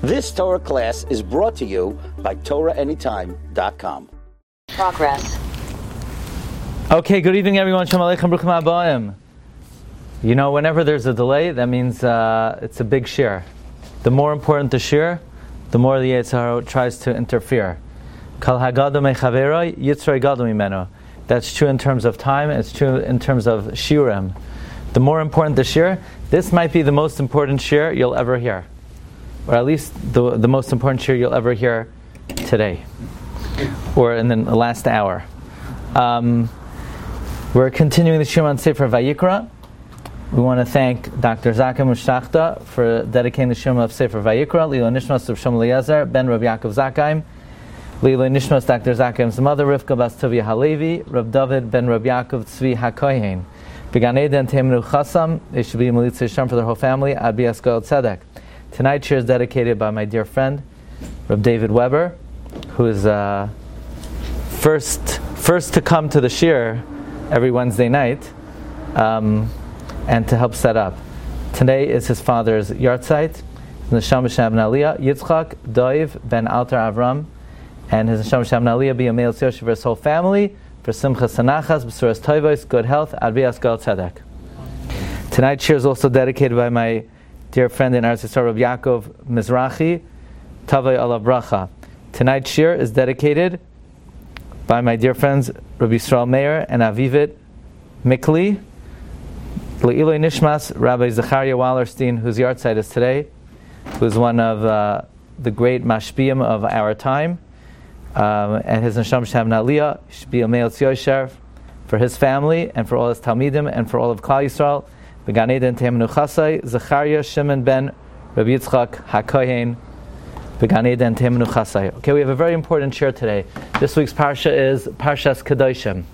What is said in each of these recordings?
This Torah class is brought to you by TorahAnytime.com. Progress. Okay, good evening everyone. Shalom Aleichem, Bruchim Habayim. You know, whenever there's a delay, that means it's a big shir. The more important the shir, the more the Yetzer Hara tries to interfere. Kal hagado mechaveroi, yitzroi gado mimeno. That's true in terms of time, it's true in terms of shiurim. The more important the shir, this might be the most important shir you'll ever hear. Or at least the most important shir you'll ever hear today. Or in the last hour. We're continuing the shir on Sefer Vayikra. We want to thank Dr. Zaka Mushtachta for dedicating the shir of Sefer Vayikra. Lilo Nishmas of Shom Eliezer, Ben Rav Yaakov Zakaim. Lilo Nishmas Dr. Zakaim's mother, Rivka Bas Tovia Halevi. Rav David Ben Rav Yaakov Tzvi HaKohen. Began Eden Temenu Chasam. They should be Melitza Hashem for their whole family. Ad Bias Goel Tzedek. Tonight's shir is dedicated by my dear friend, Rav David Weber, who is first to come to the shir every Wednesday night, and to help set up. Today is his father's yahrzeit. Neshama Shem Aliyah Yitzchak Doiv Ben Alter Avram, and his Neshama Shem Aliyah be a male tziosh for his whole family, for Simcha Sanachas, B'suras Toivos, good health, Ad Bias Goel Tzedek. Tonight's shir is also dedicated by my dear friend in Eretz Yisrael, Rav Yaakov Mizrahi, Tavai Alav Bracha. Tonight's shir is dedicated by my dear friends Rav Yisrael Meir and Avivit Mikli, Le'iloi Nishmas, Rabbi Zechariah Wallerstein, whose yahrzeit is today, who's one of the great mashpiyim of our time, and his Neshama Shem Aliyah should be a male tziyosher for his family and for all his talmidim and for all of Klal Yisrael. Began Eden Temenu Chasai, Zechariah Shimon Ben Rabbi Yitzchak HaKohen, Began Eden Temenu Chasai. Okay, we have a very important shir today. This week's parsha is Parshas Kedoshim.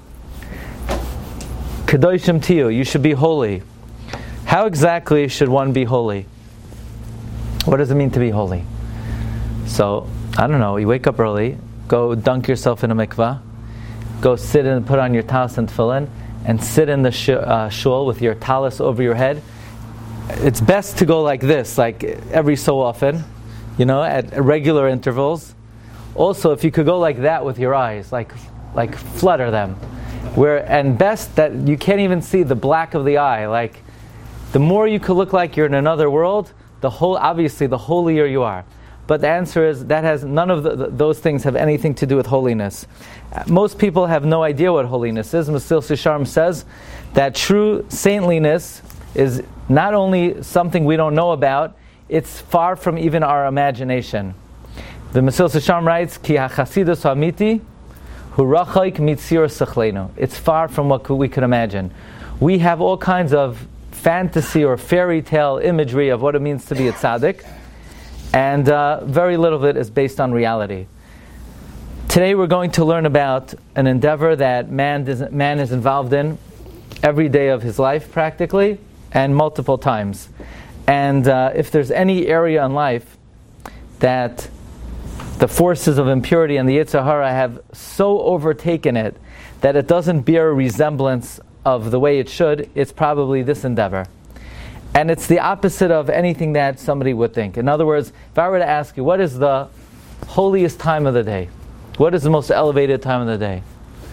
Kedoshim Tiyu, you should be holy. How exactly should one be holy? What does it mean to be holy? So, I don't know, you wake up early, go dunk yourself in a mikvah, go sit and put on your talis and tefillin, and sit in the shul with your talis over your head. It's best to go like this, like every so often, at regular intervals. Also, if you could go like that with your eyes, like flutter them. And best that you can't even see the black of the eye. Like, the more you could look like you're in another world, obviously the holier you are. But the answer is that has none of those things have anything to do with holiness. Most people have no idea what holiness is. Mesilas Yesharim says that true saintliness is not only something we don't know about, it's far from even our imagination. The Mesilas Yesharim writes, Ki hachasidus amiti hu rachaik mitzir sechleinu. It's far from what we could imagine. We have all kinds of fantasy or fairy tale imagery of what it means to be a tzaddik, and very little of it is based on reality. Today we're going to learn about an endeavor that man is involved in every day of his life practically, and multiple times. And if there's any area in life that the forces of impurity and the Yetzer Hara have so overtaken it that it doesn't bear a resemblance of the way it should, it's probably this endeavor. And it's the opposite of anything that somebody would think. In other words, if I were to ask you, what is the holiest time of the day? What is the most elevated time of the day?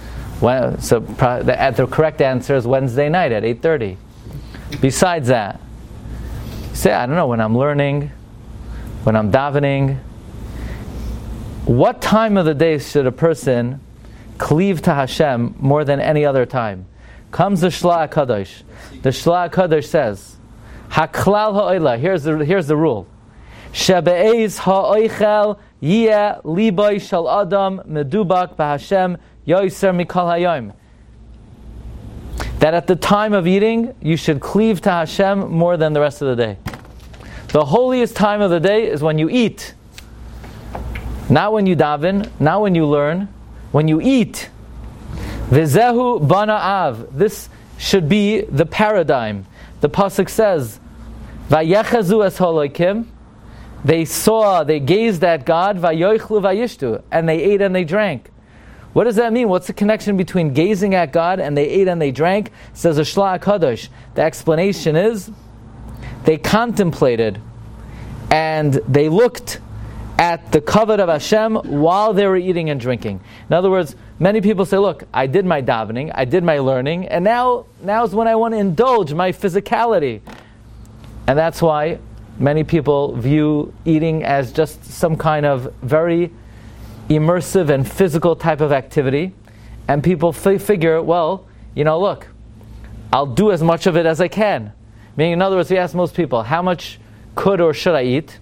The correct answer is Wednesday night at 8:30. Besides that, say, I don't know, when I'm learning, when I'm davening. What time of the day should a person cleave to Hashem more than any other time? Comes the Shla HaKadosh. The Shla HaKadosh says, Haklal ha'oila. Here's the rule. Shebe'ez ha'oichel yeh libay shel adam medubak b'Hashem yoiser mikol hayom. That at the time of eating, you should cleave to Hashem more than the rest of the day. The holiest time of the day is when you eat. Not when you daven, not when you learn, when you eat. V'zehu bana av. This should be the paradigm. The pasuk says, "Vayechazu es holokim." They gazed at God, vayoichlu vayishtu, and they ate and they drank. What does that mean? What's the connection between gazing at God and they ate and they drank? Says the Shla HaKadosh. The explanation is, they contemplated and they looked at the kavod of Hashem while they were eating and drinking. In other words, many people say, look, I did my davening, I did my learning, and now's when I want to indulge my physicality. And that's why many people view eating as just some kind of very immersive and physical type of activity. And people figure, well, look, I'll do as much of it as I can. Meaning, in other words, we ask most people, how much could or should I eat?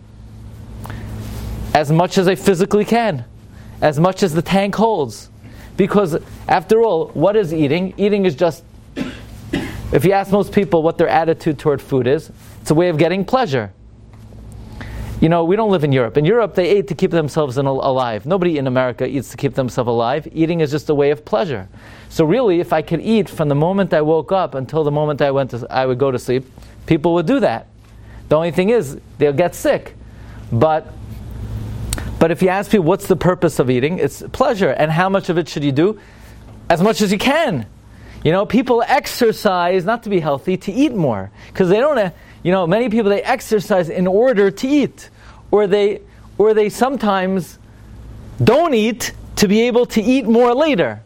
As much as I physically can. As much as the tank holds. Because, after all, what is eating? Eating is just, if you ask most people what their attitude toward food is, it's a way of getting pleasure. We don't live in Europe. In Europe, they ate to keep themselves alive. Nobody in America eats to keep themselves alive. Eating is just a way of pleasure. So really, if I could eat from the moment I woke up until the moment I would go to sleep, people would do that. The only thing is, they'll get sick. But if you ask people, what's the purpose of eating? It's pleasure. And how much of it should you do? As much as you can. People exercise not to be healthy, to eat more. Because they don't, many people, they exercise in order to eat. Or they sometimes don't eat to be able to eat more later.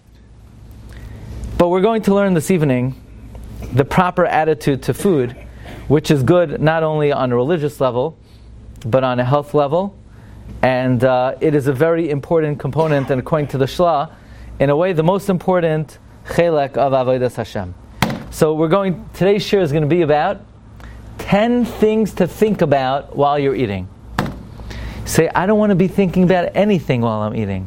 But we're going to learn this evening the proper attitude to food, which is good not only on a religious level, but on a health level. And it is a very important component, and according to the Shla, in a way, the most important chelek of Avodas Hashem. So today's shir is going to be about 10 things to think about while you're eating. Say, I don't want to be thinking about anything while I'm eating.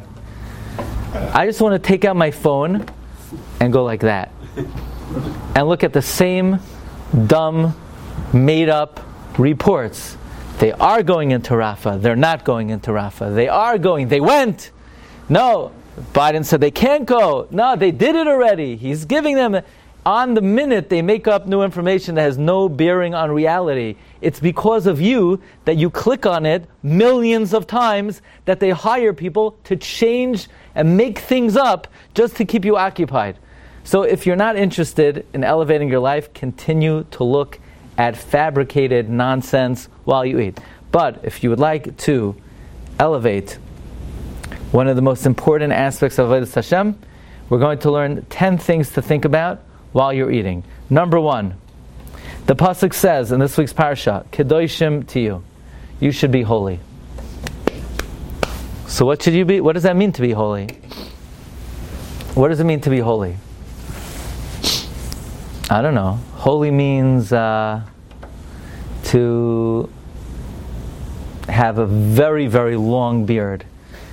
I just want to take out my phone and go like that. And look at the same dumb, made-up reports. They are going into Rafah. They're not going into Rafah. They are going. They went. No. Biden said they can't go. No, they did it already. He's giving them... On the minute they make up new information that has no bearing on reality. It's because of you that you click on it millions of times that they hire people to change and make things up just to keep you occupied. So if you're not interested in elevating your life, continue to look at fabricated nonsense while you eat. But if you would like to elevate one of the most important aspects of Avodas Hashem, we're going to learn 10 things to think about while you're eating. Number 1, the pasuk says in this week's parasha, Kedoshim Tiyu, you should be holy. So what should you be? What does that mean to be holy? What does it mean to be holy? I don't know. Holy means to have a very, very long beard.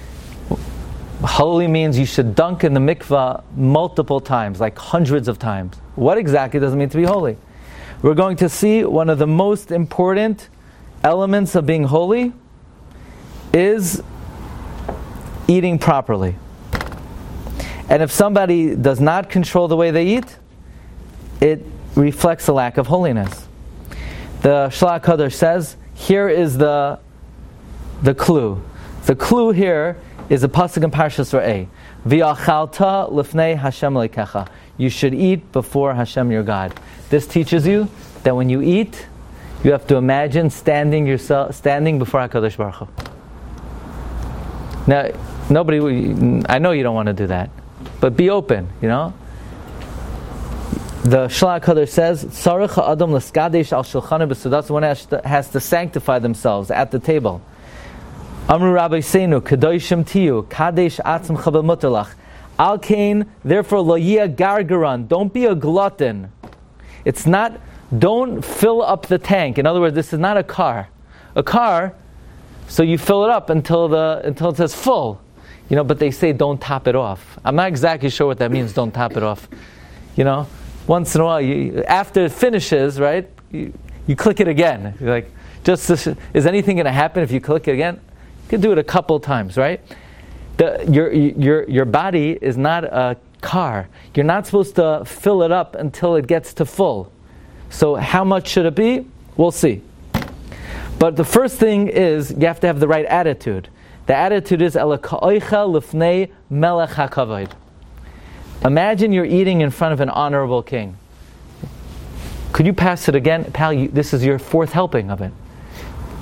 Holy means you should dunk in the mikvah multiple times, like hundreds of times. What exactly does it mean to be holy? We're going to see one of the most important elements of being holy is eating properly. And if somebody does not control the way they eat, it reflects a lack of holiness. The Shla Kadosh says, here is the clue. The clue here is a pasuk in Parshas Re'eh. V'achalta lifnei Hashem leikecha. You should eat before Hashem your God. This teaches you that when you eat, you have to imagine standing before HaKadosh Baruch Hu. Now, I know you don't want to do that, but be open, The Shla Kadosh says, Tzarech ha'adam l'skadesh al shulchana b'sudas. One has to sanctify themselves at the table. Amru Rabbi Seinu, Kedoshim Tiyu, Kadesh Atzim Chabel Mutalach. Al Kain, therefore, Lo Yia Gargaran. Don't be a glutton. It's not, don't fill up the tank. In other words, this is not a car. A car, so you fill it up until it says full. But they say don't top it off. I'm not exactly sure what that means, don't top it off. Once in a while, after it finishes, right, you click it again. You're like, is anything going to happen if you click it again? You can do it a couple times, right? Your body is not a car. You're not supposed to fill it up until it gets to full. So how much should it be? We'll see. But the first thing is you have to have the right attitude. The attitude is Elaka'oicha lifnei melech hakavod. Imagine you're eating in front of an honorable king. Could you pass it again? Pal, this is your fourth helping of it.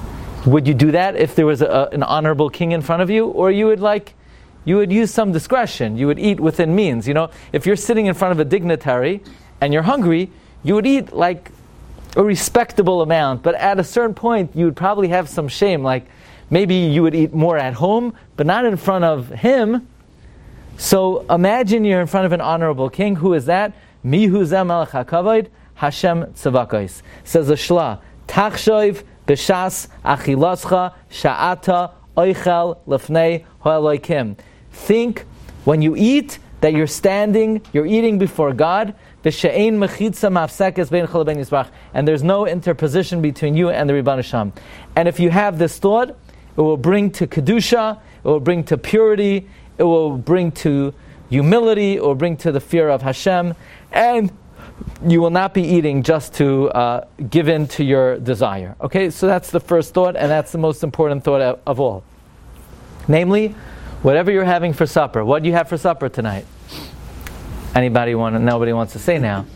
Would you do that if there was an honorable king in front of you? Or you would use some discretion. You would eat within means. If you're sitting in front of a dignitary and you're hungry, you would eat like a respectable amount. But at a certain point, you would probably have some shame. Like maybe you would eat more at home, but not in front of him. So imagine you're in front of an honorable king. Who is that? Mihu zeh melech hakavod, Hashem tzavakos. Says the Shla, Tachshoiv b'shas achilascha sha'ata oichel lefnei ha'elokim. Think when you eat that you're standing, you're eating before God. V'she'ein mechitza mafsekes bein chol bein yisbarach, and there's no interposition between you and the Rebbeinu Shem. And if you have this thought, it will bring to kedusha, it will bring to purity, it will bring to humility, it will bring to the fear of Hashem, and you will not be eating just to give in to your desire. Okay, so that's the first thought, and that's the most important thought of all. Namely, whatever you're having for supper. What do you have for supper tonight? Nobody wants to say now.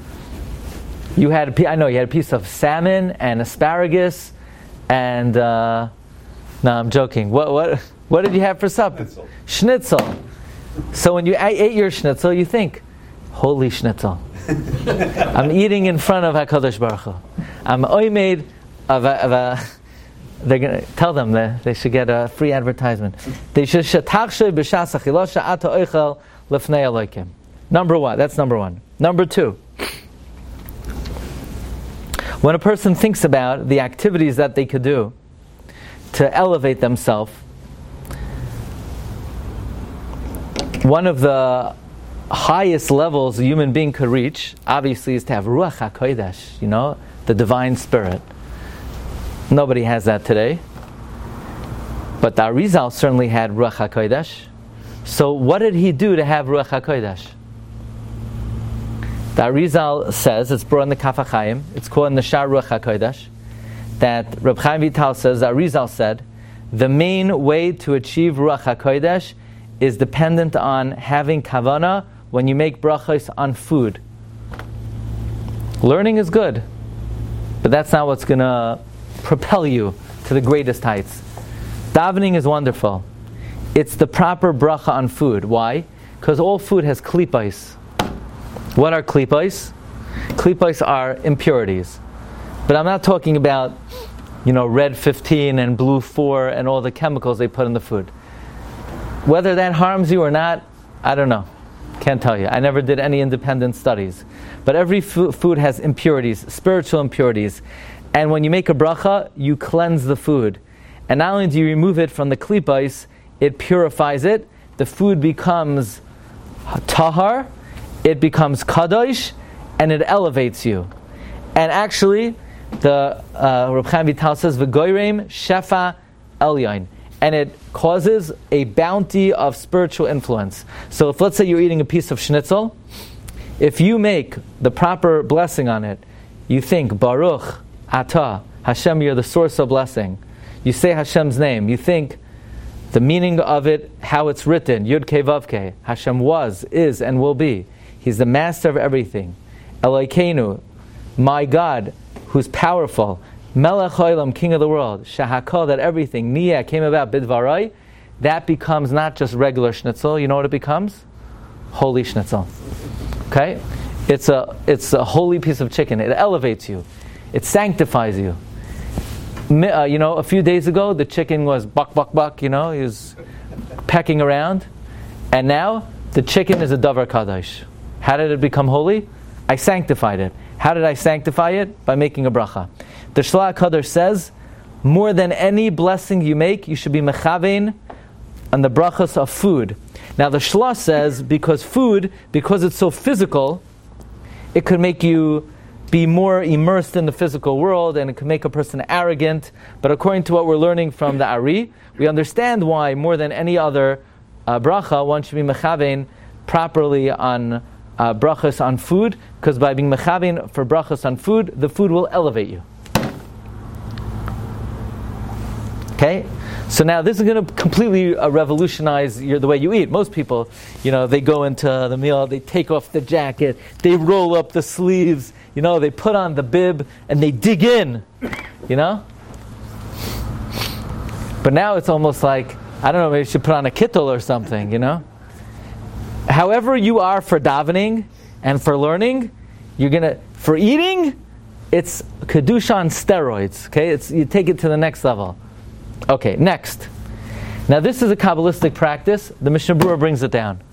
I know you had a piece of salmon and asparagus, and no, I'm joking. What did you have for supper? Schnitzel. So when you ate your schnitzel, you think, holy schnitzel. I'm eating in front of HaKadosh Baruch Hu. I'm oimed of a they're going to tell them that they should get a free advertisement. They should shetachshay b'shas achilos sha'ata oichel lefnei Elokim. Number one. That's number one. Number two. When a person thinks about the activities that they could do to elevate themselves, one of the highest levels a human being could reach, obviously, is to have Ruach HaKodesh, the divine spirit. Nobody has that today. But the Arizal certainly had Ruach HaKodesh. So what did he do to have Ruach HaKodesh? The Arizal says, it's brought in the Kaf HaChaim, it's called in the Shar Ruach HaKodesh, that Reb Chaim Vital says, the Arizal said, the main way to achieve Ruach HaKodesh is dependent on having kavana when you make brachos on food. Learning is good, but that's not what's going to propel you to the greatest heights. Davening is wonderful. It's the proper bracha on food. Why? Because all food has klipos. What are klipos? Klipos are impurities. But I'm not talking about, red 15 and blue 4 and all the chemicals they put in the food. Whether that harms you or not, I don't know. Can't tell you. I never did any independent studies. But every food has impurities, spiritual impurities. And when you make a bracha, you cleanse the food. And not only do you remove it from the klipos, it purifies it. The food becomes tahar, it becomes kadosh, and it elevates you. And actually, the Reb Chaim Vital says, v'goyrem shefa elyon. And it causes a bounty of spiritual influence. So if, let's say, you're eating a piece of schnitzel, if you make the proper blessing on it, you think, Baruch Atah, Hashem, you're the source of blessing. You say Hashem's name. You think the meaning of it, how it's written, Yud Kei Vav Kei. Hashem was, is, and will be. He's the master of everything. Elokeinu, my God, who's powerful. Melech Haolam, King of the world, Shahakol, that everything, Niyah, came about, Bidvarai, that becomes not just regular schnitzel. You know what it becomes? Holy schnitzel. Okay? It's a holy piece of chicken. It elevates you. It sanctifies you. A few days ago, the chicken was buck, buck, buck, he was pecking around. And now, the chicken is a davar kadosh. How did it become holy? I sanctified it. How did I sanctify it? By making a bracha. The Shla HaKadosh says, more than any blessing you make, you should be mechavein on the brachas of food. Now the Shla says, because it's so physical, it could make you be more immersed in the physical world, and it could make a person arrogant. But according to what we're learning from the Ari, we understand why more than any other bracha, one should be mechavein properly on brachas on food, because by being mechavein for brachas on food, the food will elevate you. Okay? So now this is going to completely revolutionize the way you eat. Most people, they go into the meal, they take off the jacket, they roll up the sleeves, they put on the bib, and they dig in, But now it's almost like, I don't know, maybe you should put on a kittel or something, However you are for davening and for learning, for eating, it's kedusha on steroids. Okay, you take it to the next level. Okay, next. Now this is a Kabbalistic practice. The Mishnah Berurah brings it down.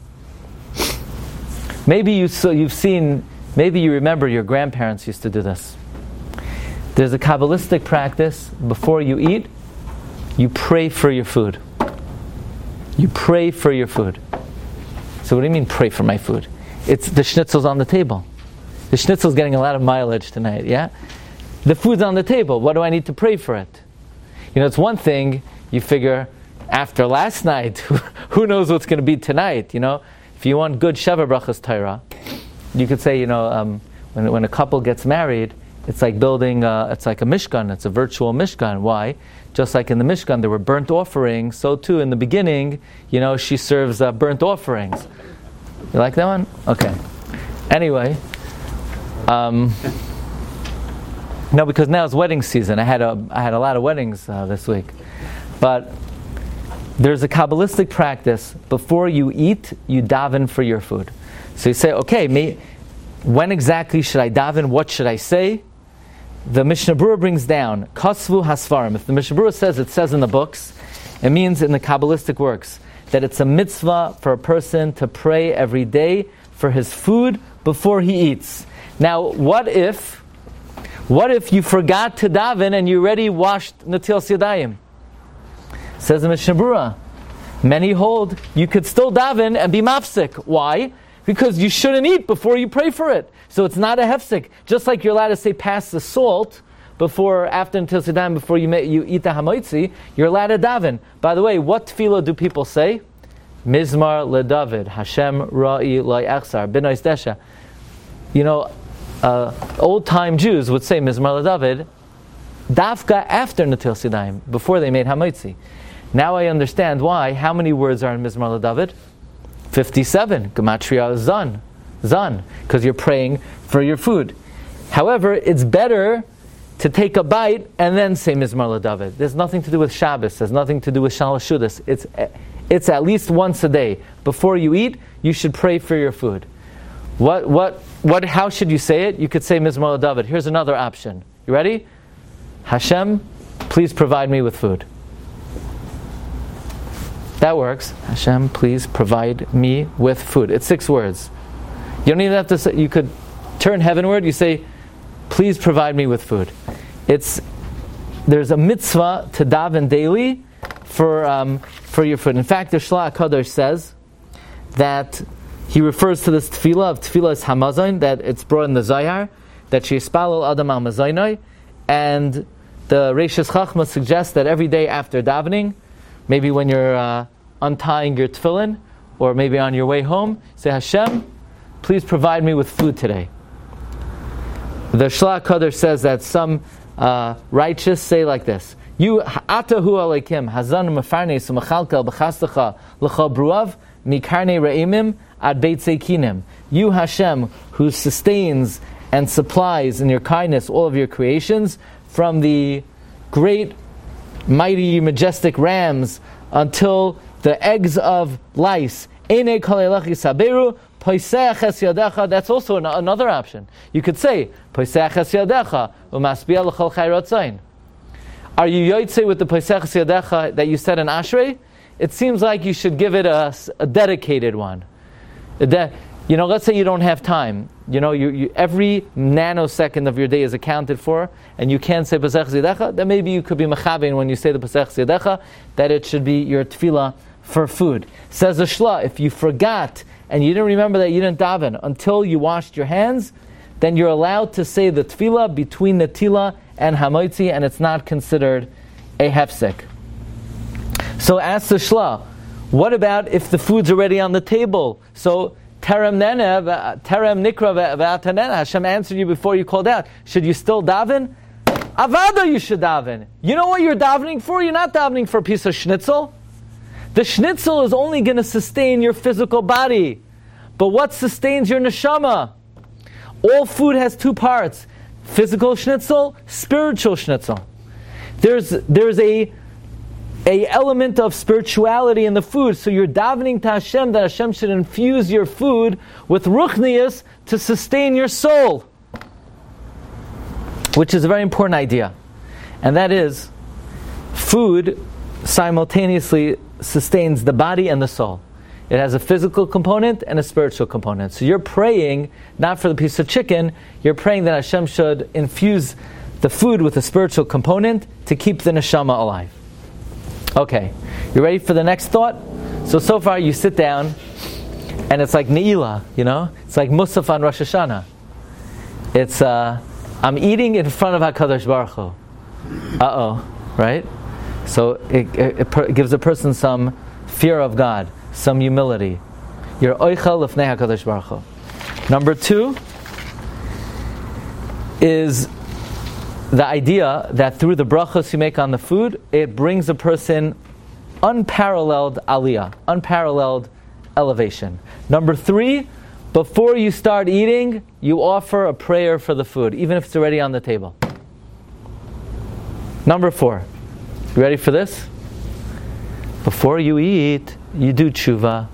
Maybe maybe you remember your grandparents used to do this. There's a Kabbalistic practice. Before you eat, you pray for your food. You pray for your food. So what do you mean, pray for my food? It's the schnitzel's on the table. The schnitzel's getting a lot of mileage tonight, yeah? The food's on the table. What do I need to pray for it? It's one thing, you figure, after last night, who knows what's going to be tonight, If you want good Sheva Brachas Torah, you could say, when a couple gets married, it's like building, it's like a Mishkan, it's a virtual Mishkan. Why? Just like in the Mishkan there were burnt offerings, so too in the beginning, she serves burnt offerings. You like that one? Okay. Anyway, no, because now it's wedding season. I had a lot of weddings this week. But there's a Kabbalistic practice. Before you eat, you daven for your food. So you say, okay, when exactly should I daven? What should I say? The Mishnah Berurah brings down, Kasvu Hasfarim. If the Mishnah Berurah says, it says in the books, it means in the Kabbalistic works, that it's a mitzvah for a person to pray every day for his food before he eats. Now, what if you forgot to daven and you already washed Natilas Yadayim? Says the Mishnah Berurah, many hold you could still daven and be mafsik. Why? Because you shouldn't eat before you pray for it. So it's not a hefsik. Just like you're allowed to say pass the salt after Natilas Yadayim, before you eat the hamoitzi, you're allowed to daven. By the way, what tefillah do people say? Mizmar leDavid, Hashem ra'i lo yachzar, b'nois desha. Old-time Jews would say Mizmar leDavid dafka after Natilas Yadayim, before they made hamoitzi. Now I understand why. How many words are in Mizmar leDavid? 57. Gematria Zan. Because you're praying for your food. However, it's better to take a bite and then say Mizmar leDavid. There's nothing to do with Shabbos. There's nothing to do with Shalosh Shudas. It's at least once a day. Before you eat, you should pray for your food. How should you say it? You could say Mizmar leDavid. Here's another option. You ready? Hashem, please provide me with food. That works. Hashem, please provide me with food. It's 6 words. You don't even have to say, you could turn heavenward, you say, please provide me with food. There's a mitzvah to daven daily for your food. In fact, the Shlach HaKadosh says that he refers to this tefillah of tefillas hamazon, that it's brought in the Zayar, that sheyispalel adam al mazaynai, and the Reishis Chachma suggests that every day after davening, maybe when you're untying your tefillin, or maybe on your way home, say, Hashem, please provide me with food today. The Shlach HaKadosh says that some righteous say like this: You atahu alekim hazan mefarnes umachalkel b'chastacha l'cha bruav mikarne re'imim ad beit zeikinim. You Hashem, who sustains and supplies in your kindness all of your creations, from the great, mighty, majestic rams until the eggs of lice. That's also another option. You could say, are you yotzei with the Posech Yadecha that you said in Ashrei? It seems like you should give it a dedicated one. Let's say you don't have time. You every nanosecond of your day is accounted for, and you can't say Posech Yadecha. Then maybe you could be mechabein when you say the Posech Yadecha that it should be your tefillah for food. Says the Shla, if you forgot and you didn't remember that you didn't daven until you washed your hands, then you're allowed to say the tefillah between Natila and Hamoitzi, and it's not considered a hefsek. So ask the Shla, what about if the food's already on the table? So Terem Nikra V'atanena, Hashem answered you before you called out. Should you still daven? Avada, you should daven. You know what you're davening for? You're not davening for a piece of schnitzel. The schnitzel is only going to sustain your physical body. But what sustains your neshama? All food has 2 parts. Physical schnitzel, spiritual schnitzel. There's a a element of spirituality in the food. So you're davening to Hashem that Hashem should infuse your food with ruchnius to sustain your soul, which is a very important idea. And that is, food simultaneously sustains the body and the soul. It has a physical component and a spiritual component. So you're praying not for the piece of chicken, you're praying that Hashem should infuse the food with a spiritual component to keep the neshama alive. Okay, you ready for the next thought? So far you sit down and it's like Ne'ilah, It's like Musaf on Rosh Hashanah. It's, I'm eating in front of HaKadosh Baruch Hu. Right? So it gives a person some fear of God, some humility. You're oichel lefnei HaKadosh Baruch Hu. Number 2 is the idea that through the brachos you make on the food, it brings a person unparalleled aliyah, unparalleled elevation. Number 3, before you start eating, you offer a prayer for the food, even if it's already on the table. Number 4, you ready for this? Before you eat, you do tshuva.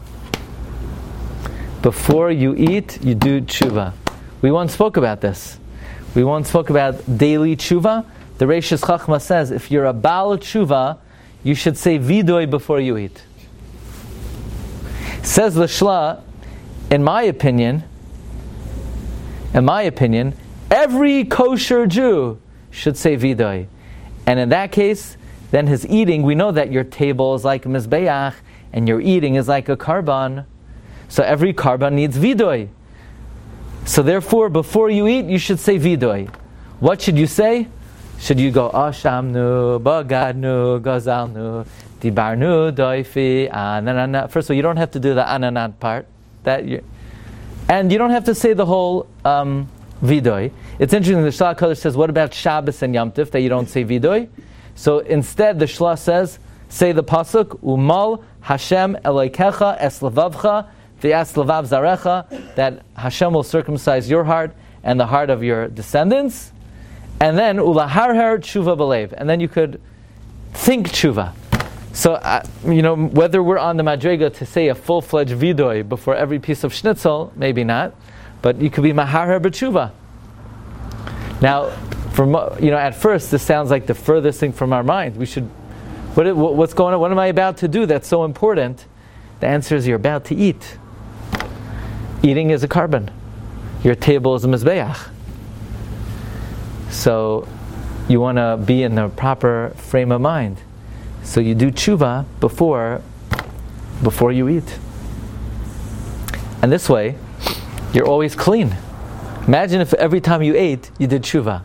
Before you eat, you do tshuva. We once spoke about this. We once spoke about daily tshuva. The Reishis Chachma says, if you're a Baal tshuva, you should say vidoy before you eat. Says the Shla, in my opinion, every kosher Jew should say vidoy. And in that case, then his eating, we know that your table is like a mizbeach, and your eating is like a karban. So every karban needs vidoy. So therefore, before you eat, you should say vidoy. What should you say? Should you go, Ashamnu, Bagadnu, Gazalnu, Dibarnu, Doifi, Ananana. First of all, you don't have to do the Ananat part. And you don't have to say the whole vidoy. It's interesting, the Shla HaKadosh says, what about Shabbos and Yom Tif, that you don't say vidoy? So instead, the Shla says, say the pasuk, Umal Hashem Elokecha Es Levavcha V'Yas Levav Zarecha, that Hashem will circumcise your heart and the heart of your descendants. And then Ulaharher Tshuva Belev, and then you could think tshuva. So, whether we're on the Madrega to say a full-fledged vidoy before every piece of schnitzel, maybe not, but you could be Maharher B'tshuva. Now, at first, this sounds like the furthest thing from our mind. We should, what's going on? What am I about to do that's so important? The answer is you're about to eat. Eating is a carbon. Your table is a mizbeach. So, you want to be in the proper frame of mind. So you do tshuva before you eat. And this way, you're always clean. Imagine if every time you ate, you did tshuva.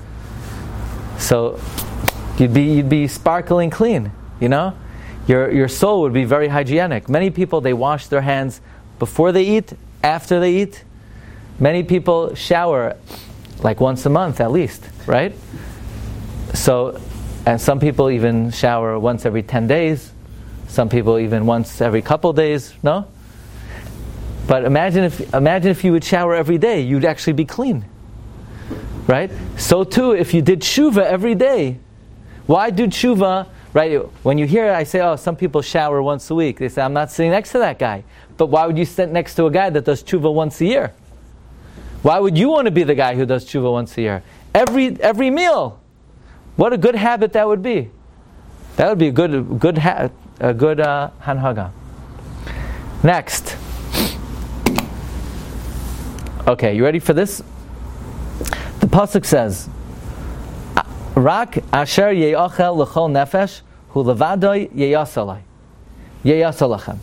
So you'd be sparkling clean, Your soul would be very hygienic. Many people, they wash their hands before they eat, after they eat. Many people shower like once a month at least, right? So, and some people even shower once every 10 days. Some people even once every couple days, no? But imagine if you would shower every day, you'd actually be clean. Right? So too, if you did tshuva every day, why do tshuva, right? When you hear it, I say, some people shower once a week. They say, I'm not sitting next to that guy. But why would you sit next to a guy that does tshuva once a year? Why would you want to be the guy who does tshuva once a year? Every meal. What a good habit that would be. That would be a good hanhaga. Next. Okay, you ready for this? The pasuk says, "Rak asher ye'achel l'chol nefesh hu levadoy yeyasalachem."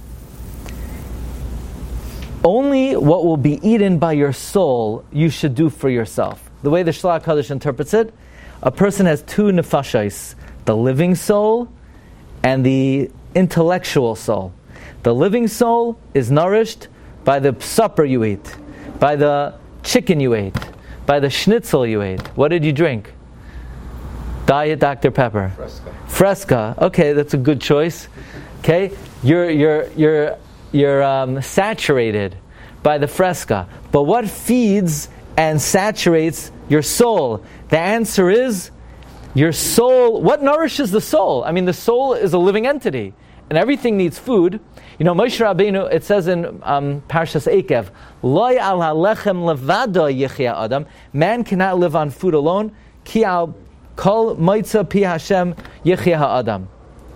Only what will be eaten by your soul you should do for yourself. The way the Shla HaKadosh interprets it, a person has two nefashos, the living soul and the intellectual soul. The living soul is nourished by the supper you eat, by the chicken you ate, by the schnitzel you ate. What did you drink? Diet Dr. Pepper. Fresca. Okay, that's a good choice. Okay, you're saturated by the Fresca. But what feeds and saturates your soul? The answer is Your soul, what nourishes the soul? I mean, the soul is a living entity, and everything needs food. You know, Moshe Rabbeinu, it says in Parshas Ekev, Loi al halechem levado yichya adam. Man cannot live on food alone. Ki al kol moitza pi Hashem yichya ha'adam.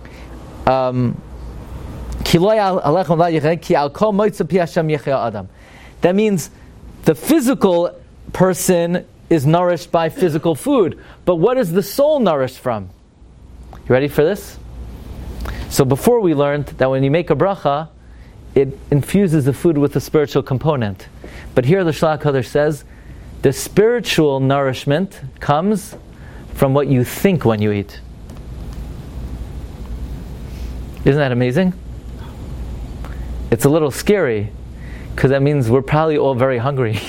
Ki loi al halechem levado yichya, ki al kol moitza pi Hashem yichya ha'adam. That means the physical person is nourished by physical food. But what is the soul nourished from? You ready for this? So before we learned that when you make a bracha, it infuses the food with a spiritual component. But here the Shlach HaKadosh says, the spiritual nourishment comes from what you think when you eat. Isn't that amazing? It's a little scary, because that means we're probably all very hungry.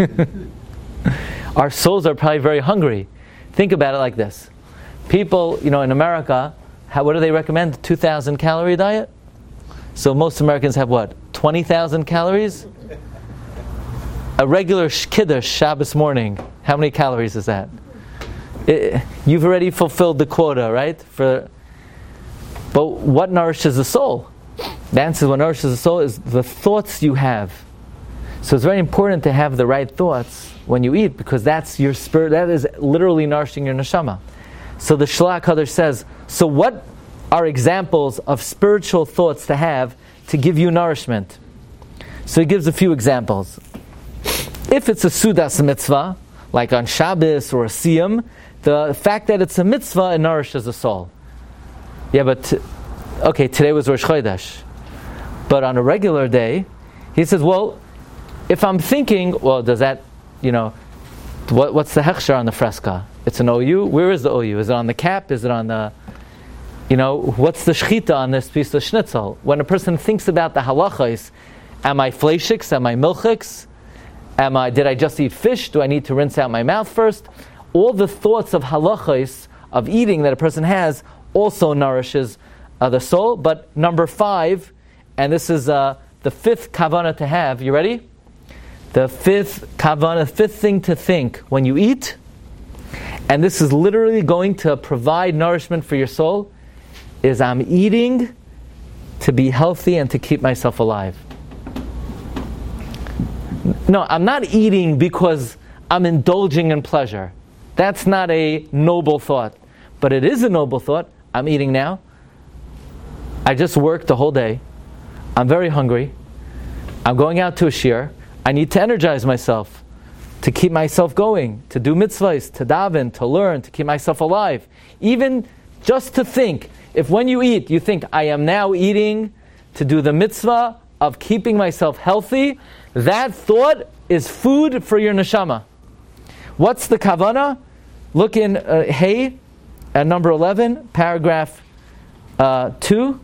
Our souls are probably very hungry. Think about it like this. People, in America, what do they recommend? 2,000 calorie diet? So most Americans have what? 20,000 calories? A regular kiddush Shabbos morning, how many calories is that? You've already fulfilled the quota, right? But what nourishes the soul? The answer to what nourishes the soul is the thoughts you have. So it's very important to have the right thoughts when you eat, because that's your spirit, that is literally nourishing your neshama. So the Shlach HaKadosh says, so what are examples of spiritual thoughts to have to give you nourishment? So he gives a few examples. If it's a Sudas mitzvah, like on Shabbos or a Siyam, the fact that it's a mitzvah, it nourishes the soul. Yeah, but today was Rosh Chodesh. But on a regular day, he says, well, if I'm thinking, well, does that, what's the hechsher on the fresca? It's an OU. Where is the OU? Is it on the cap? Is it on the, what's the shchita on this piece of schnitzel? When a person thinks about the halachos, am I fleishiks? Am I milchiks? Did I just eat fish? Do I need to rinse out my mouth first? All the thoughts of halachos, of eating that a person has, also nourishes the soul. But number 5, and this is the 5th kavanah to have. You ready? The 5th kavanah, 5th thing to think when you eat, and this is literally going to provide nourishment for your soul, is I'm eating to be healthy and to keep myself alive. No, I'm not eating because I'm indulging in pleasure. That's not a noble thought. But it is a noble thought. I'm eating now. I just worked the whole day. I'm very hungry. I'm going out to a shiur. I need to energize myself, to keep myself going, to do mitzvahs, to daven, to learn, to keep myself alive. Even just to think, if when you eat, you think, I am now eating to do the mitzvah of keeping myself healthy, that thought is food for your neshama. What's the kavanah? Look in Hey, at number 11, paragraph 2.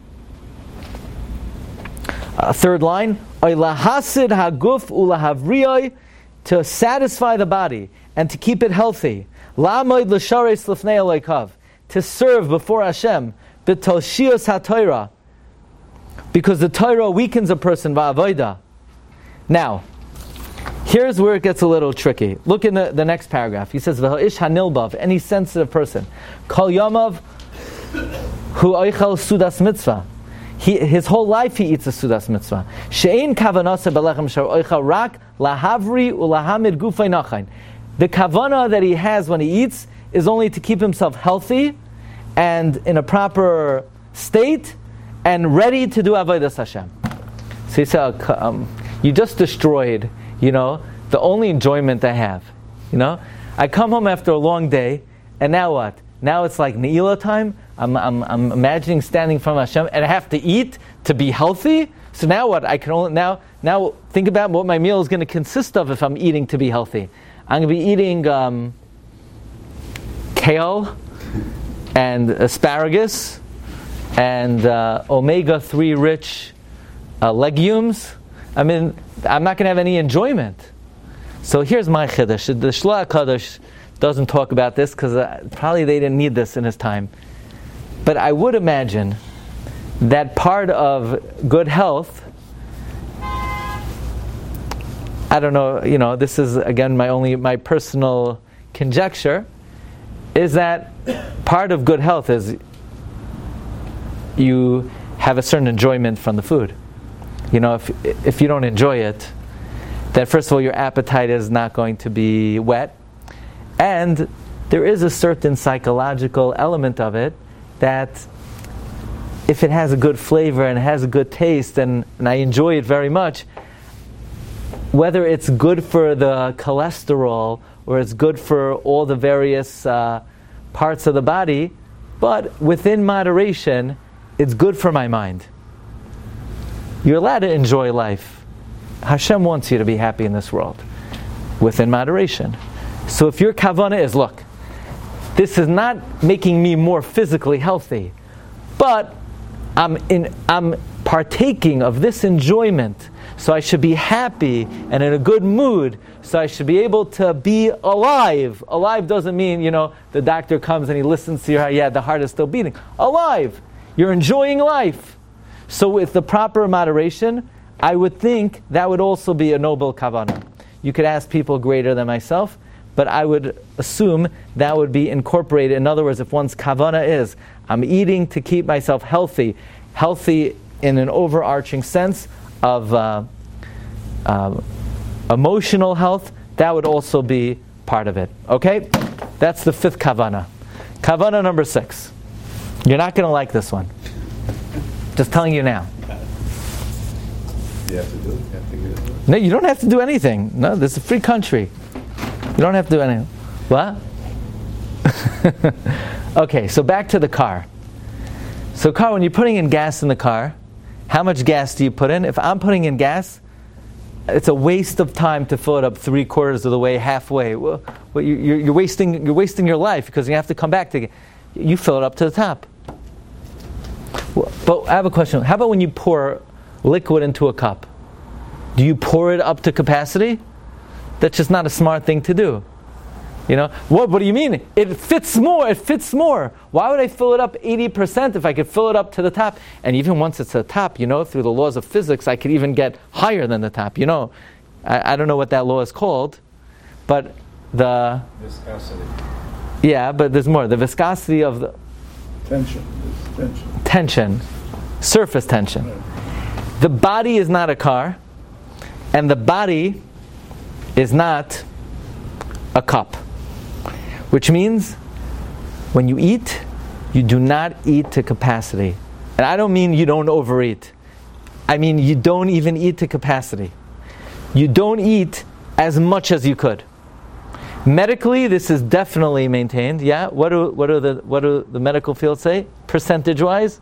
Third line, lahasid haguf ulahavriyoi, to satisfy the body and to keep it healthy. La'amoid l'shares lifnei Elokav, to serve before Hashem. B'toshios haTorah, because the Torah weakens a person va'avoda. Now, here's where it gets a little tricky. Look in the next paragraph. He says, "V'ha'ish hanilbav," any sensitive person, kol yamav hu oichel sudas mitzvah. His whole life he eats a sudas mitzvah. She'ein kavanasa belechem shar oichel rak lahavri ulahamid gufay nachain. The kavanah that he has when he eats is only to keep himself healthy and in a proper state and ready to do avodas Hashem. So he said, you just destroyed, the only enjoyment I have. I come home after a long day, and now what? Now it's like Ne'ilah time. I'm imagining standing in front of Hashem, and I have to eat to be healthy. So now what? I can only now think about what my meal is going to consist of if I'm eating to be healthy. I'm going to be eating kale and asparagus and omega-3 rich legumes. I mean, I'm not going to have any enjoyment. So here's my chiddush. The Shlach HaKadosh doesn't talk about this because probably they didn't need this in his time. But I would imagine that part of good health, I don't know, this is again my personal conjecture, is that part of good health is you have a certain enjoyment from the food. If you don't enjoy it, then first of all, your appetite is not going to be whet. And there is a certain psychological element of it that if it has a good flavor and it has a good taste and I enjoy it very much, whether it's good for the cholesterol or it's good for all the various parts of the body, but within moderation, it's good for my mind. You're allowed to enjoy life. Hashem wants you to be happy in this world, within moderation. So if your kavanah is, look, this is not making me more physically healthy, but I'm partaking of this enjoyment, so I should be happy and in a good mood, so I should be able to be alive. Alive doesn't mean, the doctor comes and he listens to your heart, the heart is still beating. Alive! You're enjoying life. So with the proper moderation, I would think that would also be a noble kavanah. You could ask people greater than myself, but I would assume that would be incorporated. In other words, if one's kavanah is, I'm eating to keep myself healthy in an overarching sense of emotional health, that would also be part of it. Okay? That's the fifth kavanah. Kavanah number 6. You're not going to like this one. Just telling you now. You have to do it? You have to get it? No, you don't have to do anything. No, this is a free country. You don't have to do anything. What? Okay, so back to the car. So car, when you're putting in gas in the car, how much gas do you put in? If I'm putting in gas, it's a waste of time to fill it up 3/4 of the way, halfway. Well, you're wasting your life because you have to come back to it. You fill it up to the top. But I have a question. How about when you pour liquid into a cup? Do you pour it up to capacity? That's just not a smart thing to do. What do you mean? It fits more. It fits more. Why would I fill it up 80% if I could fill it up to the top? And even once it's at the top, through the laws of physics, I could even get higher than the top. I don't know what that law is called, but the Viscosity. Yeah, but there's more. The viscosity of the tension, surface tension. Right. The body is not a car, and the body is not a cup. Which means, when you eat, you do not eat to capacity. And I don't mean you don't overeat. I mean you don't even eat to capacity. You don't eat as much as you could. Medically, this is definitely maintained. Yeah, what do the medical field say? Percentage-wise,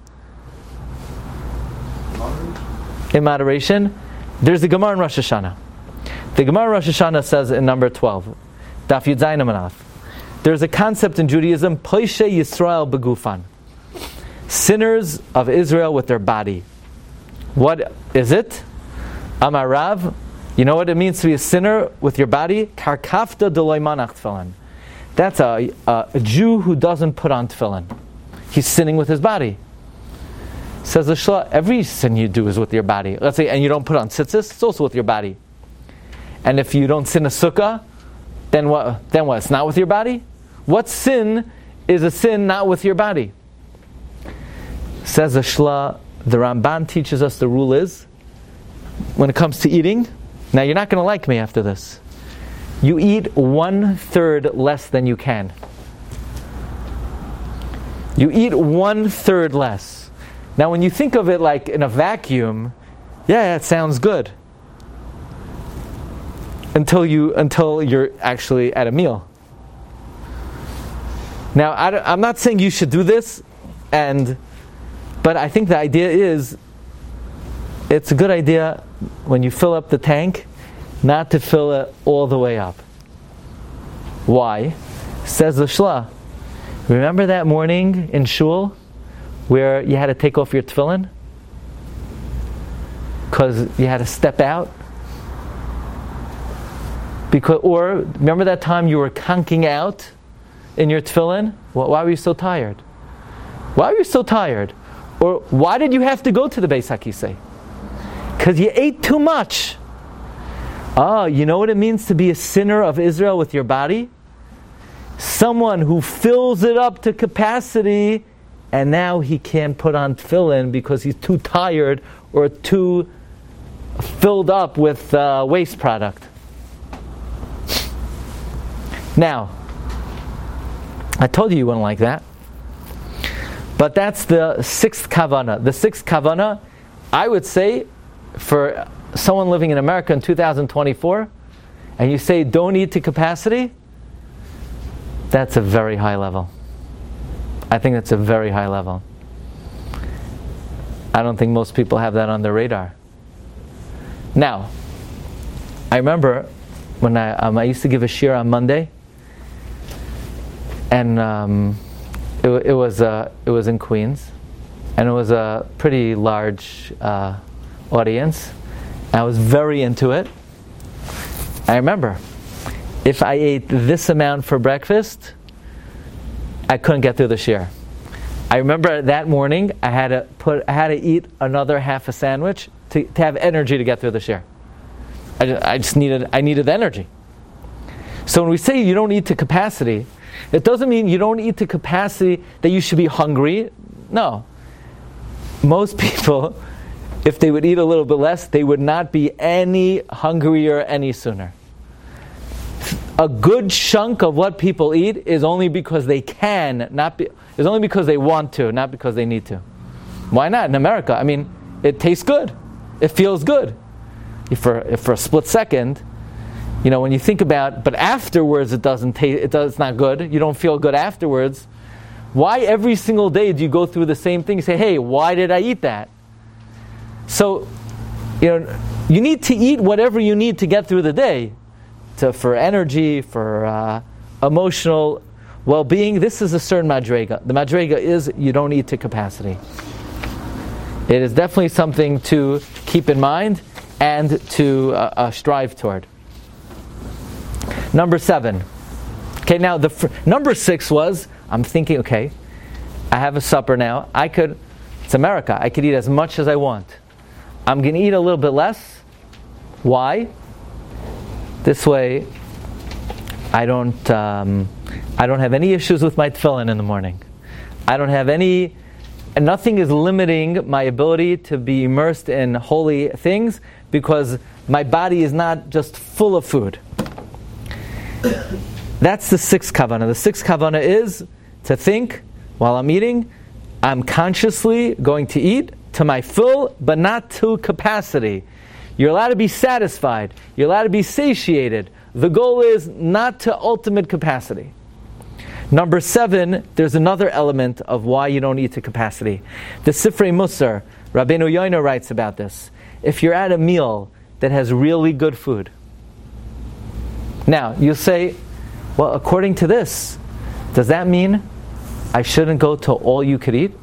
in moderation. There's the Gemara in Rosh Hashanah. The Gemara in Rosh Hashanah says in number 12, Daf Yud Zayin Amud Aleph. There's a concept in Judaism, Poishe Yisrael Begufan. Sinners of Israel with their body. What is it? Amar Rav. You know what it means to be a sinner with your body? Karkafta deloy manach tefillin. That's a Jew who doesn't put on tefillin. He's sinning with his body. Says the Shla, every sin you do is with your body. Let's say, and you don't put on tzitzis, it's also with your body. And if you don't sin a sukkah, then what? It's not with your body? What sin is a sin not with your body? Says the Shla, the Ramban teaches us the rule is, when it comes to eating, now you're not going to like me after this, you eat 1/3 less than you can. You eat 1/3 less. Now when you think of it like in a vacuum, yeah, it sounds good. Until you're actually at a meal. Now, I'm not saying you should do this, but I think the idea is, it's a good idea when you fill up the tank, not to fill it all the way up. Why? Says the Shla. Remember that morning in shul where you had to take off your tefillin? Because you had to step out? Or remember that time you were conking out in your tefillin? Why were you so tired? Why were you so tired? Or why did you have to go to the Beis HaKisei? Because you ate too much. Oh, you know what it means to be a sinner of Israel with your body? someone who fills it up to capacity, and now he can't put on tefillin because he's too tired or too filled up with waste product. Now, I told you wouldn't like that. But that's the sixth kavanah. The sixth kavanah, I would say, for someone living in America in 2024, and you say don't eat to capacity, that's a very high level. I think that's a very high level. I don't think most people have that on their radar. Now, I remember when I used to give a shiur on Monday, and it was in Queens, and it was a pretty large audience. I was very into it. I remember, if I ate this amount for breakfast, I couldn't get through the shiur. I remember that morning I had to eat another half a sandwich to have energy to get through the shiur. I needed energy. So when we say you don't eat to capacity, it doesn't mean you don't eat to capacity that you should be hungry. No. Most people, if they would eat a little bit less, they would not be any hungrier any sooner. A good chunk of what people eat is only because they can, is only because they want to, not because they need to. Why not? In America, I mean, it tastes good. It feels good. If for a split second, when you think about, but afterwards it's not good. You don't feel good afterwards. Why every single day do you go through the same thing? You say, hey, why did I eat that? So, you need to eat whatever you need to get through the day, for energy, for emotional well-being. This is a certain madrega. The madrega is you don't eat to capacity. It is definitely something to keep in mind and to strive toward. Number 7. Okay, now number 6 was, I'm thinking, okay, I have a supper now. It's America. I could eat as much as I want. I'm going to eat a little bit less. Why? This way, I don't have any issues with my tefillin in the morning. I don't have any, and nothing is limiting my ability to be immersed in holy things because my body is not just full of food. That's the sixth kavanah. The sixth kavanah is to think while I'm eating, I'm consciously going to eat to my full, but not to capacity. You're allowed to be satisfied. You're allowed to be satiated. The goal is not to ultimate capacity. Number 7, there's another element of why you don't eat to capacity. The Sifrei Musar, Rabbeinu Yoina writes about this. If you're at a meal that has really good food, now you'll say, well, according to this, does that mean I shouldn't go to all you could eat?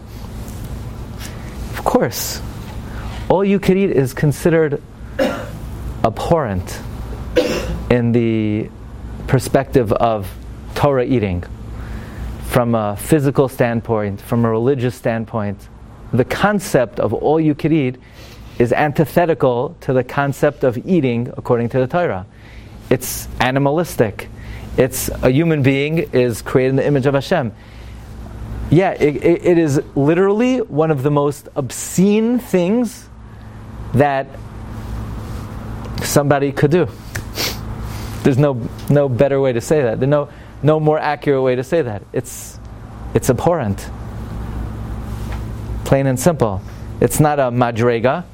Of course. All you could eat is considered abhorrent in the perspective of Torah eating. From a physical standpoint, from a religious standpoint, the concept of all you could eat is antithetical to the concept of eating according to the Torah. It's animalistic. It's a human being is created in the image of Hashem. Yeah, it is literally one of the most obscene things that somebody could do. There's no better way to say that. There's no more accurate way to say that. It's abhorrent. Plain and simple. It's not a madrega.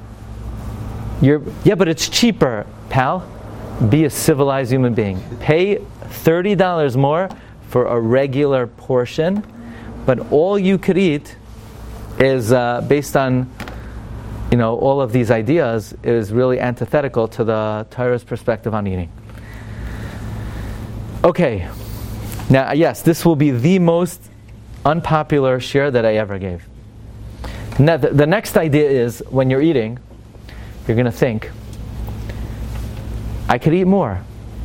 But it's cheaper, pal. Be a civilized human being. Pay $30 more for a regular portion, but all you could eat is based on all of these ideas is really antithetical to the Torah's perspective on eating. Okay, now yes, this will be the most unpopular shiur that I ever gave. Now the next idea is when you're eating, you're going to think, I could eat more.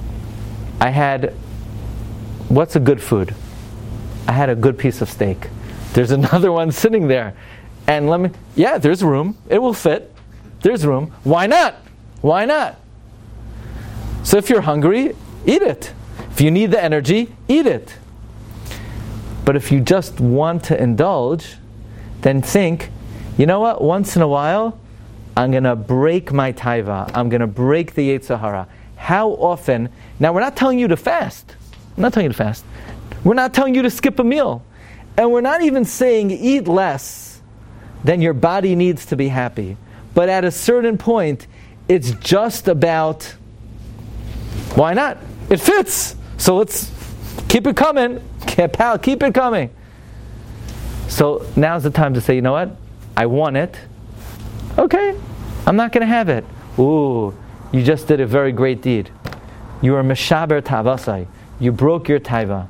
What's a good food? I had a good piece of steak. There's another one sitting there. And there's room. It will fit. There's room. Why not? Why not? So if you're hungry, eat it. If If you need the energy, eat it. But if you just want to indulge, then think, you know what, once in a while, I'm going to break my taiva. I'm going to break the Yetzer Hara. How often? Now, we're not telling you to fast. I'm not telling you to fast. We're not telling you to skip a meal. And we're not even saying eat less than your body needs to be happy. But at a certain point, it's just about, why not? It fits. So let's keep it coming. Pal, keep it coming. So now's the time to say, you know what? I want it. Okay, I'm not going to have it. Ooh, you just did a very great deed. You are meshaber tavasai. You broke your taiva.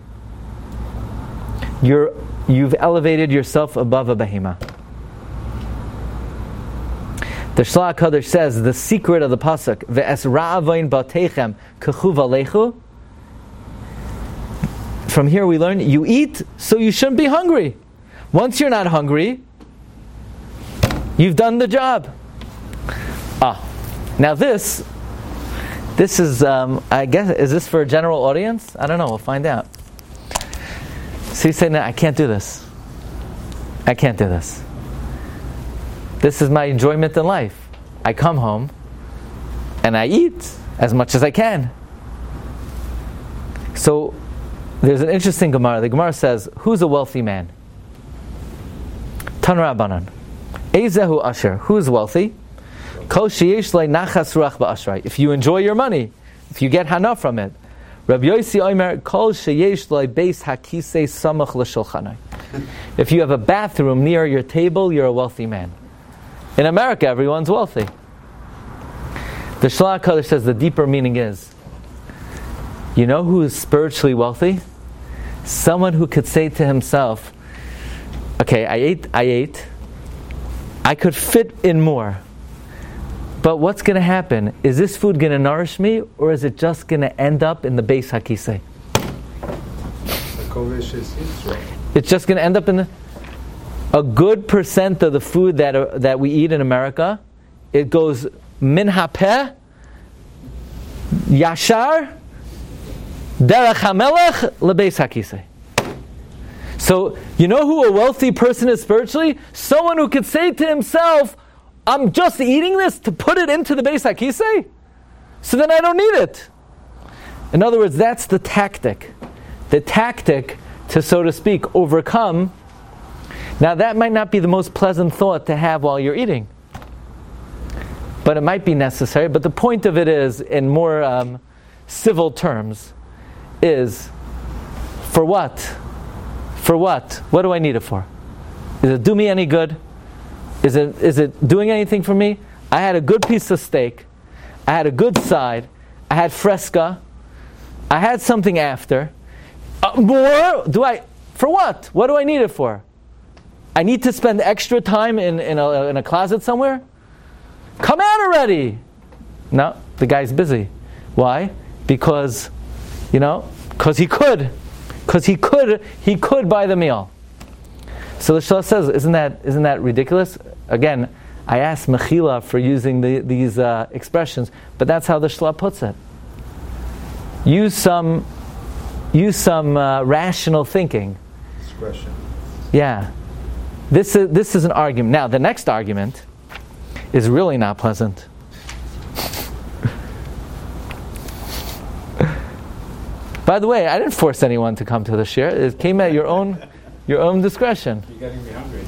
You've elevated yourself above a behema. The Shlach HaKadosh says the secret of the pasuk ve'es ra'avoin batechem kechuv alechu. From here we learn you eat so you shouldn't be hungry. Once you're not hungry, you've done the job. Now this is, I guess, is this for a general audience? I don't know, we'll find out. So you say, no, I can't do this. I can't do this. This is my enjoyment in life. I come home and I eat as much as I can. So there's an interesting Gemara. The Gemara says, who's a wealthy man? Tan Rabbanan. Ezehu Asher. Who's wealthy? Kol sheyesh lei nachas ruach ba'ashrei. If you enjoy your money, if you get hana from it. Rabbi Yossi Omer, Kol sheyesh lei beis hakisei samach l'shulchanai. If you have a bathroom near your table, you're a wealthy man. In America, everyone's wealthy. The Shlach HaKadosh says the deeper meaning is, you know who is spiritually wealthy? Someone who could say to himself, okay, I ate, I could fit in more. But what's going to happen? Is this food going to nourish me, or is it just going to end up in the Beis HaKisei? It's just going to end up in a good percent of the food that we eat in America. It goes min hapeh, yashar, derech hamelech, lebeis hakisei. So, you know who a wealthy person is spiritually? Someone who could say to himself, I'm just eating this to put it into the Beis HaKisei, so then I don't need it. In other words, that's the tactic. The tactic to, so to speak, overcome. Now that might not be the most pleasant thought to have while you're eating, but it might be necessary. But the point of it is, in more civil terms, is for what? For what? What do I need it for? Does it do me any good? Is it doing anything for me? I had a good piece of steak. I had a good side. I had fresca. I had something after. More? For what? What do I need it for? I need to spend extra time in a closet somewhere? Come out already! No, the guy's busy. Why? Because he could. Because he could buy the meal. So the Shlosh says, isn't that ridiculous? Again, I asked Mechila for using these expressions, but that's how the Shlosh puts it. Use some rational thinking. Discretion. Yeah. This is an argument. Now, the next argument is really not pleasant. By the way, I didn't force anyone to come to the shir. It came at your own discretion. You're getting me hungry.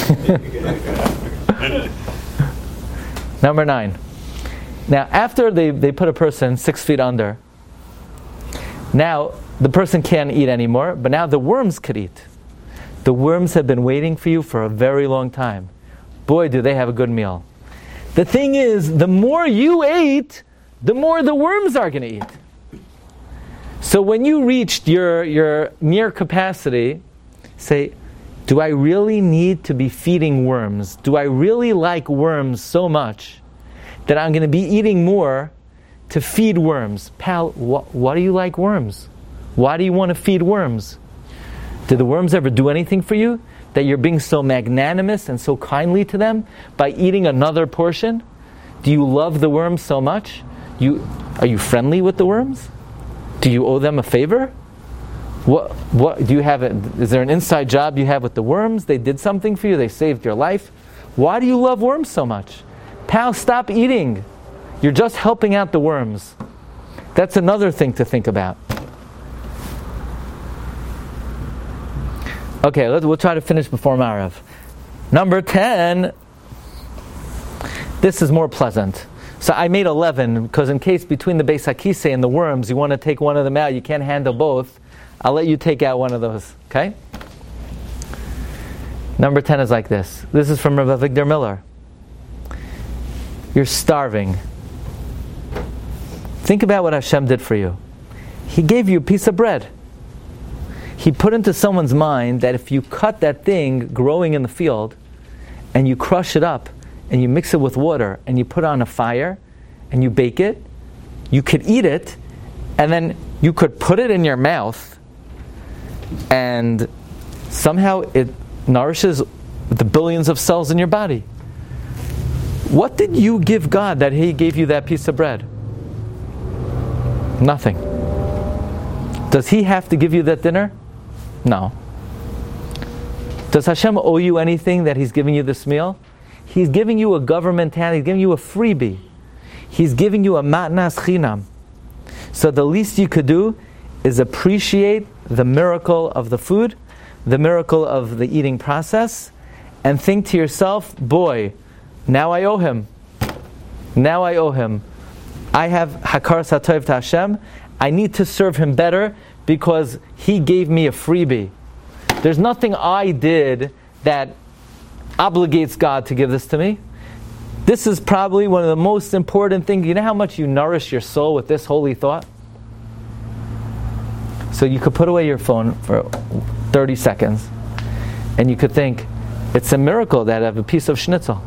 Number 9. Now, after they put a person 6 feet under, now the person can't eat anymore, but now the worms could eat. The worms have been waiting for you for a very long time. Boy, do they have a good meal. The thing is, the more you ate, the more the worms are going to eat. So when you reached your near capacity, say, do I really need to be feeding worms? Do I really like worms so much that I'm going to be eating more to feed worms? Pal, why do you like worms? Why do you want to feed worms? Did the worms ever do anything for you that you're being so magnanimous and so kindly to them by eating another portion? Do you love the worms so much? Are you friendly with the worms? Do you owe them a favor? What do you have? Is there an inside job you have with the worms? They did something for you. They saved your life. Why do you love worms so much? Pal, stop eating. You're just helping out the worms. That's another thing to think about. Okay, we'll try to finish before Marav. Number 10. This is more pleasant. So I made 11 because in case between the Beis HaKisei and the worms you want to take one of them out, you can't handle both. I'll let you take out one of those. Okay? Number 10 is like this. This is from Rabbi Avigdor Miller. You're starving. Think about what Hashem did for you. He gave you a piece of bread. He put into someone's mind that if you cut that thing growing in the field and you crush it up and you mix it with water and you put it on a fire and you bake it, you could eat it and then you could put it in your mouth and somehow it nourishes the billions of cells in your body. What did you give God that He gave you that piece of bread? Nothing. Does He have to give you that dinner? No. Does Hashem owe you anything that He's giving you this meal? He's giving you a government hand. He's giving you a freebie. He's giving you a matnas chinam. So the least you could do is appreciate the miracle of the food, the miracle of the eating process, and think to yourself, boy, now I owe Him. Now I owe Him. I have hakaras hatov to Hashem. I need to serve Him better because He gave me a freebie. There's nothing I did that obligates God to give this to me. This is probably one of the most important things. You know how much you nourish your soul with this holy thought? So you could put away your phone for 30 seconds and you could think, it's a miracle that I have a piece of schnitzel.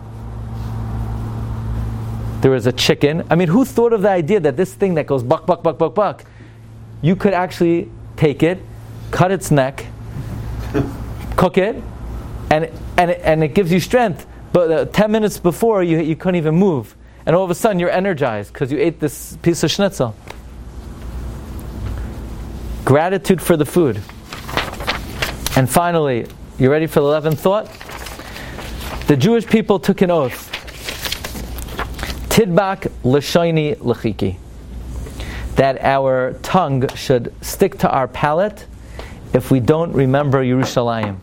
There was a chicken. I mean, who thought of the idea that this thing that goes buck, buck, buck, buck, buck, you could actually take it, cut its neck, cook it, and it gives you strength. But 10 minutes before, you couldn't even move. And all of a sudden, you're energized because you ate this piece of schnitzel. Gratitude for the food. And finally, you ready for the 11th thought? The Jewish people took an oath. Tidbak l'shoini l'chiki. That our tongue should stick to our palate if we don't remember Yerushalayim.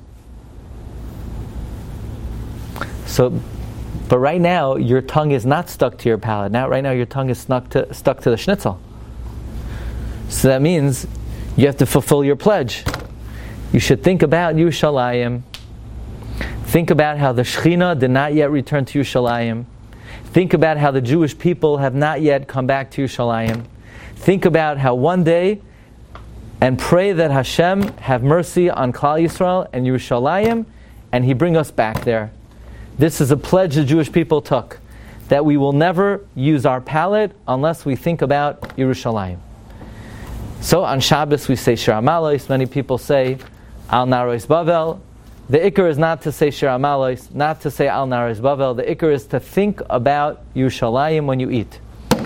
So, but right now, your tongue is not stuck to your palate. Right now, your tongue is stuck to the schnitzel. So that means you have to fulfill your pledge. You should think about Yerushalayim. Think about how the Shekhinah did not yet return to Yerushalayim. Think about how the Jewish people have not yet come back to Yerushalayim. Think about how one day, and pray that Hashem have mercy on Klal Yisrael and Yerushalayim, and He bring us back there. This is a pledge the Jewish people took, that we will never use our palate unless we think about Yerushalayim. So on Shabbos we say Shir HaMalos. Many people say Al Naros Bavel. The ikar is not to say Shir HaMalos, not to say Al Naros Bavel. The ikar is to think about Yerushalayim when you eat.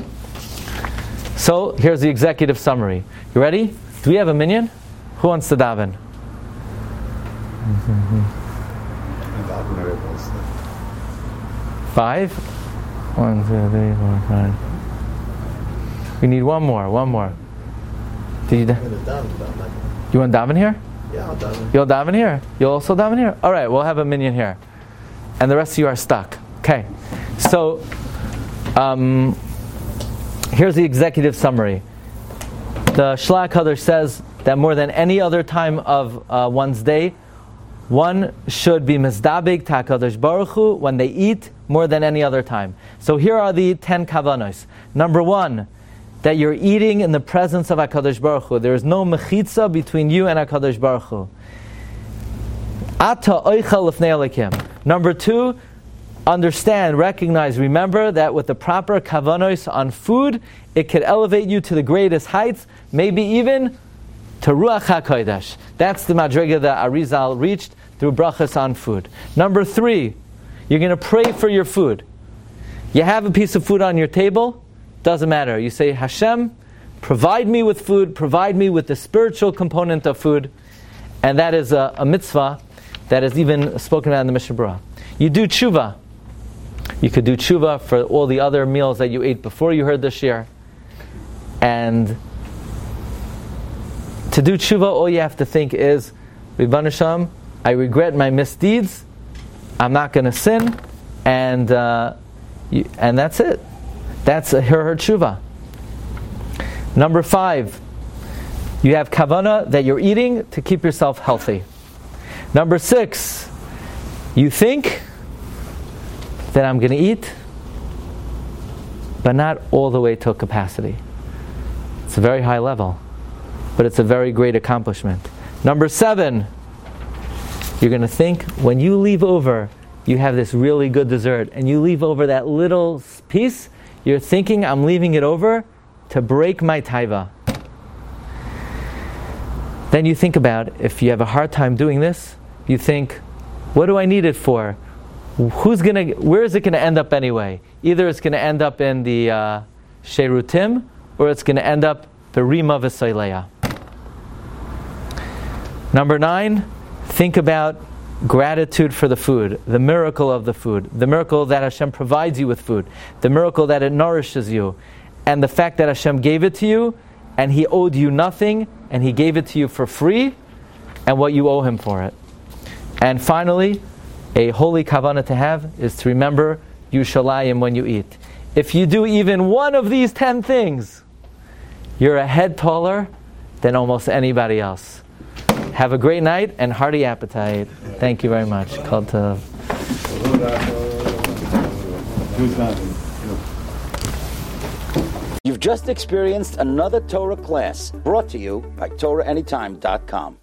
So here's the executive summary. You ready? Do we have a minyan? Who wants to daven? Five? 1, 2, 3, 4, 5. We need one more. Did you You want to daven here? Yeah, I'll daven. You'll daven here? You'll also daven here? Alright, we'll have a minyan here. And the rest of you are stuck. Okay. So, here's the executive summary. The Shlach Hader says that more than any other time of one's day, one should be mizdabig to HaKadosh Baruch Hu when they eat more than any other time. So here are the 10 kavanos. Number 1, that you're eating in the presence of HaKadosh Baruch Hu. There is no mechitza between you and HaKadosh Baruch Hu. Ata oichel lefnei Elokim. Number 2, understand, recognize, remember that with the proper kavanos on food, it could elevate you to the greatest heights, maybe even to Ruach HaKodesh. That's the madriga that Arizal reached through brachas on food. Number 3, you're going to pray for your food. You have a piece of food on your table, doesn't matter. You say, Hashem, provide me with food, provide me with the spiritual component of food. And that is a mitzvah that is even spoken about in the Mishnah Berurah. You do tshuva. You could do tshuva for all the other meals that you ate before you heard the shiur. And to do tshuva, all you have to think is, Ribbon Hashem, I regret my misdeeds, I'm not going to sin, and that's it. That's her tshuva. Number 5, you have kavanah that you're eating to keep yourself healthy. Number 6, you think that I'm going to eat, but not all the way to capacity. It's a very high level, but it's a very great accomplishment. Number 7, you're going to think when you leave over, you have this really good dessert, and you leave over that little piece, you're thinking, I'm leaving it over to break my taiva. Then you think about, if you have a hard time doing this, you think, what do I need it for? Where is it going to end up anyway? Either it's going to end up in the sherutim, or it's going to end up the rima v'soileya. Number 9, think about gratitude for the food, the miracle of the food, the miracle that Hashem provides you with food, the miracle that it nourishes you, and the fact that Hashem gave it to you, and He owed you nothing, and He gave it to you for free, and what you owe Him for it. And finally, a holy kavanah to have is to remember Yerushalayim when you eat. If you do even one of these 10 things, you're a head taller than almost anybody else. Have a great night and hearty appetite. Thank you very much. Called to. You've just experienced another Torah class brought to you by TorahAnytime.com.